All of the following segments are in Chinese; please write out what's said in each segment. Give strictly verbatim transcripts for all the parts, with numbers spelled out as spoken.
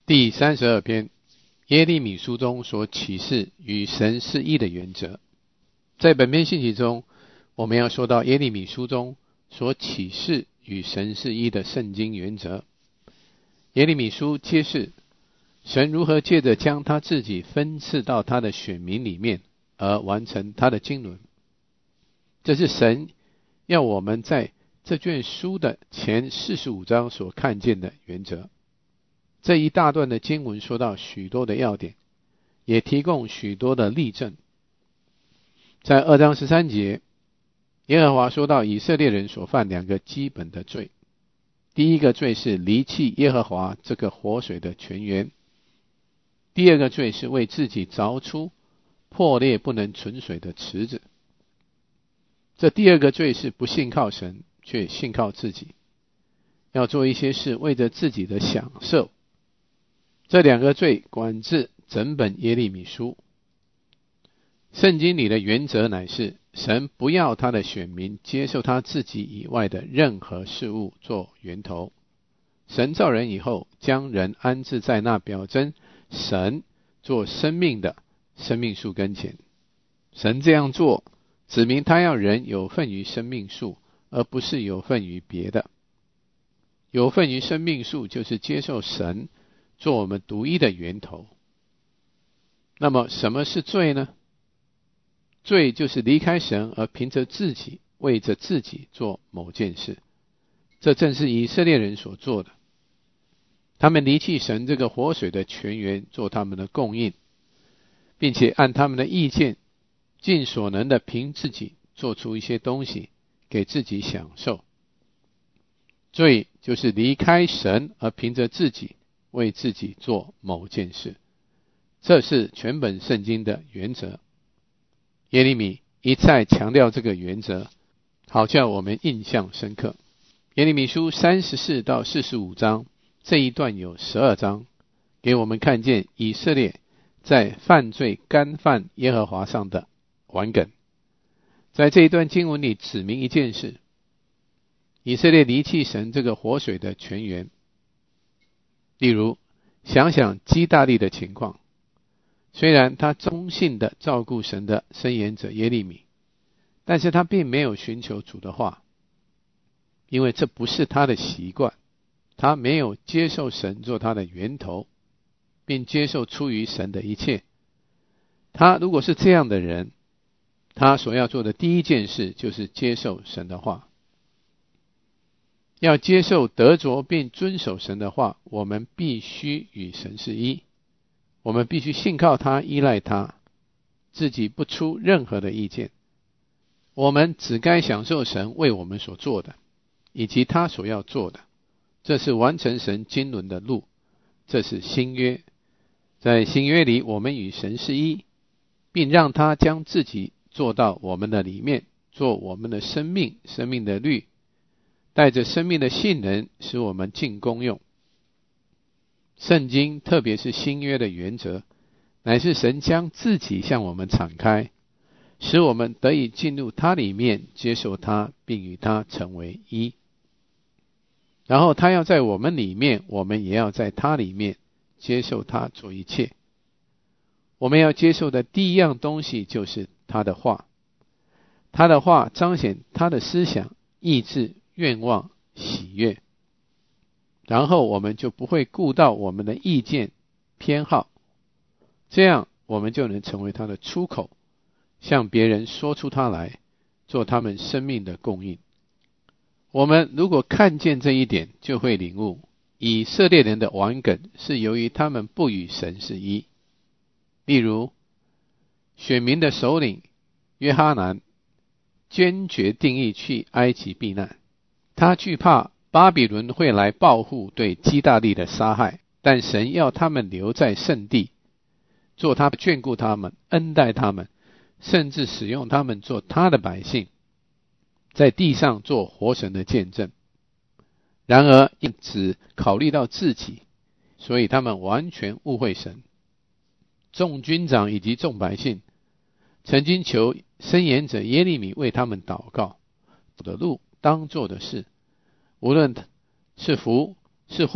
第三十二篇，耶利米书中所启示与神是一的原则。在本篇信息中，我们要说到耶利米书中所启示与神是一的圣经原则。耶利米书揭示神如何借着将他自己分赐到他的选民里面而完成他的经纶。这是神要我们在这卷书的前四十五章所看见的原则。这一大段的经文说到许多的要点，也提供许多的例证。在二章十三节，耶和华说到以色列人所犯两个基本的罪。第一个罪是离弃耶和华这个活水的泉源，第二个罪是为自己凿出破裂不能存水的池子。这第二个罪是不信靠神，却信靠自己，要做一些事为着自己的享受。这两个罪管制整本耶利米书。圣经里的原则乃是神不要他的选民接受他自己以外的任何事物做源头。神造人以后，将人安置在那表征神做生命的生命树跟前。神这样做，指明他要人有份于生命树，而不是有份于别的。有份于生命树，就是接受神做我们独一的源头。那么什么是罪呢？罪就是离开神而凭着自己为着自己做某件事。这正是以色列人所做的。他们离弃神这个活水的泉源做他们的供应，并且按他们的意见尽所能的凭自己做出一些东西给自己享受。罪就是离开神而凭着自己为自己做某件事。这是全本圣经的原则。耶利米一再强调这个原则，好叫我们印象深刻。耶利米书三十四到四十五章这一段有十二章，给我们看见以色列在犯罪干犯耶和华上的顽梗。在这一段经文里指明一件事，以色列离弃神这个活水的泉源。例如想想基大利的情况，虽然他忠信的照顾神的申言者耶利米，但是他并没有寻求主的话，因为这不是他的习惯。他没有接受神做他的源头，并接受出于神的一切。他如果是这样的人，他所要做的第一件事就是接受神的话。要接受得着并遵守神的话，我们必须与神是一。我们必须信靠他，依赖他，自己不出任何的意见。我们只该享受神为我们所做的，以及他所要做的。这是完成神经纶的路，这是新约。在新约里，我们与神是一，并让他将自己做到我们的里面，做我们的生命，生命的律，带着生命的性能，使我们尽功用。圣经，特别是新约的原则，乃是神将自己向我们敞开，使我们得以进入他里面，接受他，并与他成为一。然后他要在我们里面，我们也要在他里面接受他做一切。我们要接受的第一样东西就是他的话。他的话彰显他的思想、意志、愿望、喜悦。然后我们就不会顾到我们的意见、偏好，这样我们就能成为他的出口，向别人说出他来，做他们生命的供应。我们如果看见这一点，就会领悟以色列人的顽梗是由于他们不与神是一。例如选民的首领约哈南坚决定义去埃及避难，他惧怕巴比伦会来报复对基大利的杀害，但神要他们留在圣地，做他眷顾他们，恩待他们，甚至使用他们做他的百姓，在地上做活神的见证。然而因只考虑到自己，所以他们完全误会神。众军长以及众百姓曾经求申言者耶利米为他们祷告，走的路，当做的事，无论是福是祸，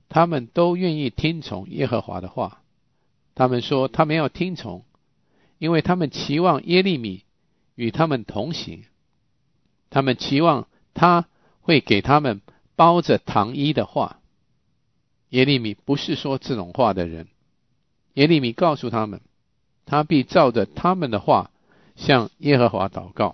他们都愿意听从耶和华的话。他们说他们要听从，因为他们期望耶利米与他们同行，他们期望他会给他们包着糖衣的话。耶利米不是说这种话的人。耶利米告诉他们，他必照着他们的话向耶和华祷告。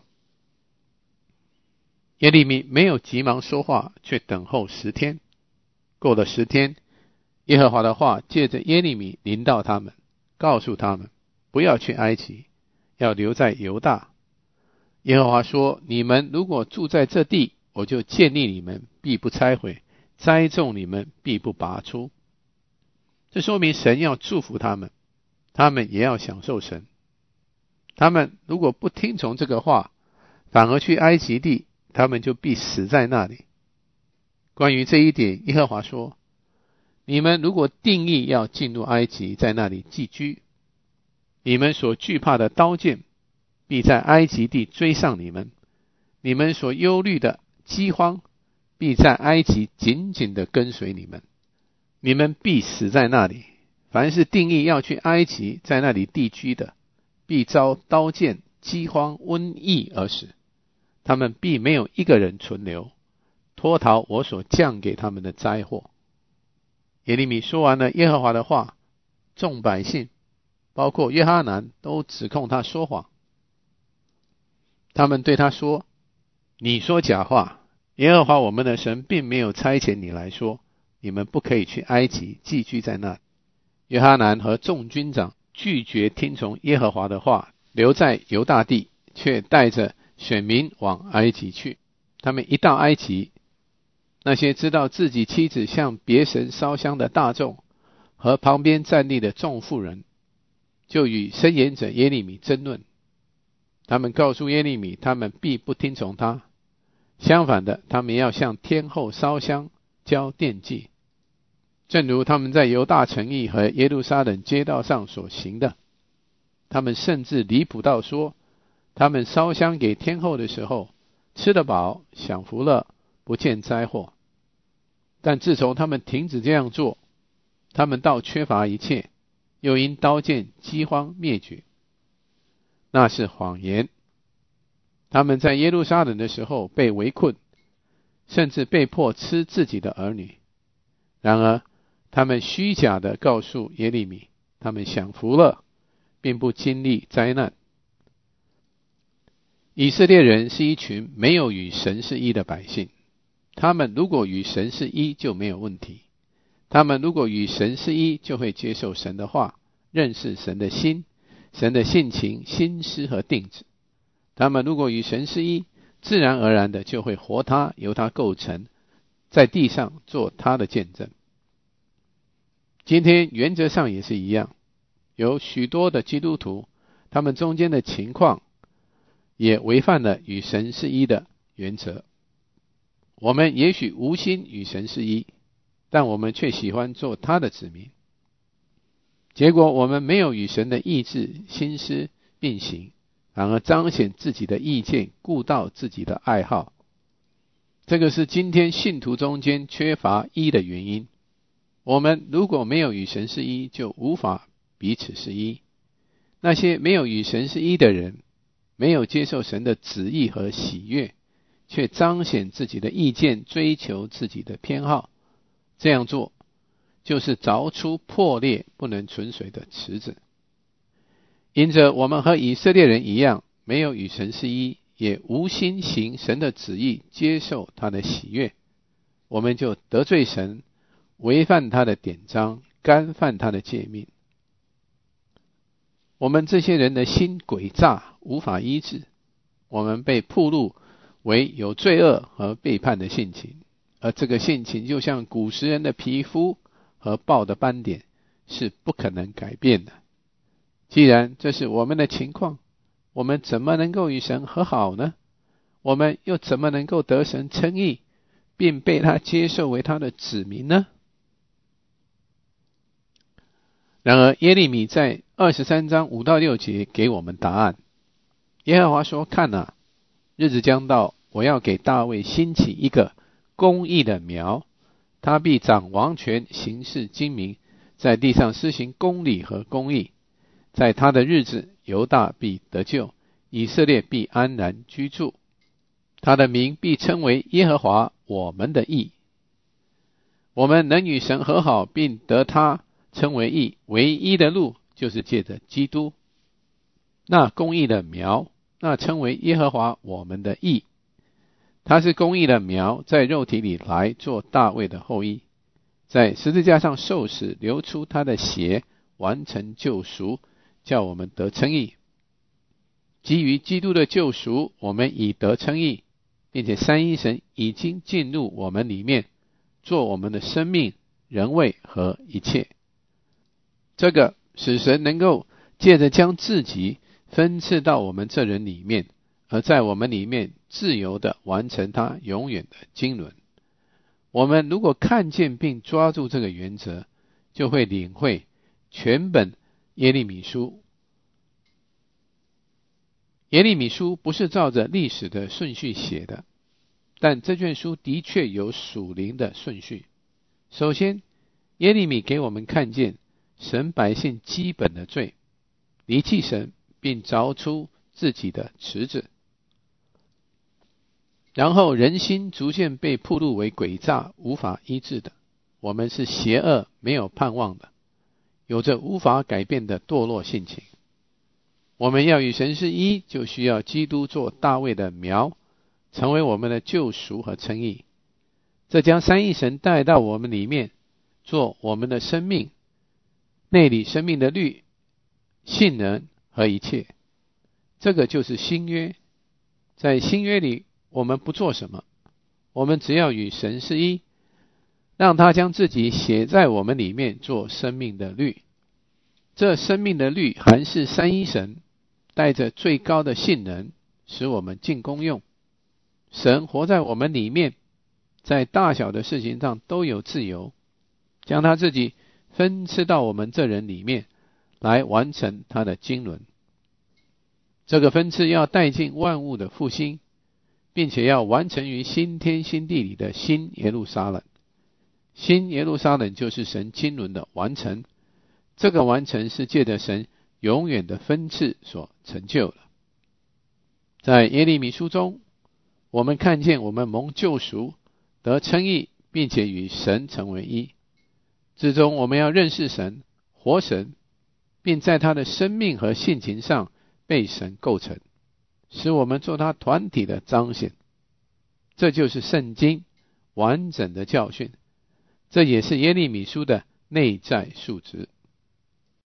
耶利米没有急忙说话，却等候十天。过了十天，耶和华的话借着耶利米临到他们，告诉他们不要去埃及，要留在犹大。耶和华说，你们如果住在这地，我就建立你们，必不拆毁，栽种你们，必不拔出。这说明神要祝福他们，他们也要享受神。他们如果不听从这个话，反而去埃及地，他们就必死在那里。关于这一点，耶和华说，你们如果定义要进入埃及，在那里寄居，你们所惧怕的刀剑必在埃及地追上你们，你们所忧虑的饥荒必在埃及紧紧地跟随你们，你们必死在那里。凡是定义要去埃及，在那里地居的，必遭刀剑、饥荒、瘟疫而死，他们必没有一个人存留，脱逃我所降给他们的灾祸。耶利米说完了耶和华的话，众百姓包括约哈南都指控他说谎。他们对他说，你说假话，耶和华我们的神并没有差遣你来说，你们不可以去埃及寄居在那里。约哈南和众军长拒绝听从耶和华的话，留在犹大地，却带着选民往埃及去。他们一到埃及，那些知道自己妻子向别神烧香的大众和旁边站立的众妇人，就与申言者耶利米争论。他们告诉耶利米，他们必不听从他，相反的，他们要向天后烧香交奠祭，正如他们在犹大城邑和耶路撒冷街道上所行的。他们甚至离谱到说，他们烧香给天后的时候，吃得饱，享福乐，不见灾祸。但自从他们停止这样做，他们倒缺乏一切，又因刀剑、饥荒灭绝。那是谎言。他们在耶路撒冷的时候被围困，甚至被迫吃自己的儿女。然而他们虚假地告诉耶利米，他们享福乐，并不经历灾难。以色列人是一群没有与神是一的百姓，他们如果与神是一就没有问题，他们如果与神是一，就会接受神的话，认识神的心、神的性情、心思和定旨。他们如果与神是一，自然而然的就会活他，由他构成，在地上做他的见证。今天原则上也是一样，有许多的基督徒，他们中间的情况也违反了与神是一的原则。我们也许无心与神是一，但我们却喜欢做他的子民。结果我们没有与神的意志、心思并行，反而彰显自己的意见，顾到自己的爱好。这个是今天信徒中间缺乏一的原因。我们如果没有与神是一，就无法彼此是一。那些没有与神是一的人，没有接受神的旨意和喜悦，却彰显自己的意见，追求自己的偏好，这样做就是凿出破裂不能存水的池子。因着我们和以色列人一样，没有与神是一，也无心行神的旨意，接受他的喜悦，我们就得罪神，违反他的典章，干犯他的诫命。我们这些人的心诡诈，无法医治，我们被暴露为有罪恶和背叛的性情，而这个性情就像古时人的皮肤和豹的斑点，是不可能改变的。既然这是我们的情况，我们怎么能够与神和好呢？我们又怎么能够得神称义，并被他接受为他的子民呢？然而耶利米在二十三章五到六节给我们答案。耶和华说，看啊，日子将到，我要给大卫兴起一个公义的苗， 他必掌王权，行事精明，在地上施行公理和公义。在他的日子，犹大必得救，以色列必安然居住。他的名必称为耶和华我们的义。我们能与神和好，并得他称为义，唯一的路就是借着基督。那公义的苗，那称为耶和华我们的义。他是公义的苗，在肉体里来做大卫的后裔，在十字架上受死，流出他的血，完成救赎，叫我们得称义。基于基督的救赎，我们已得称义，并且三一神已经进入我们里面，做我们的生命、人位和一切。这个使神能够借着将自己分赐到我们这人里面，而在我们里面自由地完成他永远的经纶。我们如果看见并抓住这个原则，就会领会全本耶利米书。耶利米书不是照着历史的顺序写的，但这卷书的确有属灵的顺序。首先，耶利米给我们看见神百姓基本的罪，离弃神，并凿出自己的池子。然后人心逐渐被暴露为诡诈，无法医治的。我们是邪恶，没有盼望的，有着无法改变的堕落性情。我们要与神是一，就需要基督做大卫的苗，成为我们的救赎和称义。这将三一神带到我们里面，做我们的生命，内里生命的律、性能和一切。这个就是新约。在新约里，我们不做什么，我们只要与神是一，让他将自己写在我们里面，做生命的律。这生命的律含是三一神带着最高的性能，使我们尽功用。神活在我们里面，在大小的事情上都有自由，将他自己分赐到我们这人里面，来完成他的经纶。这个分赐要带进万物的复兴，并且要完成于新天新地里的新耶路撒冷。新耶路撒冷就是神经纶的完成，这个完成是借着神永远的分赐所成就的。在耶利米书中，我们看见我们蒙救赎，得称义，并且与神成为一。之中我们要认识神、活神，并在他的生命和性情上被神构成，使我们做他团体的彰显。这就是圣经完整的教训，这也是耶利米书的内在素质。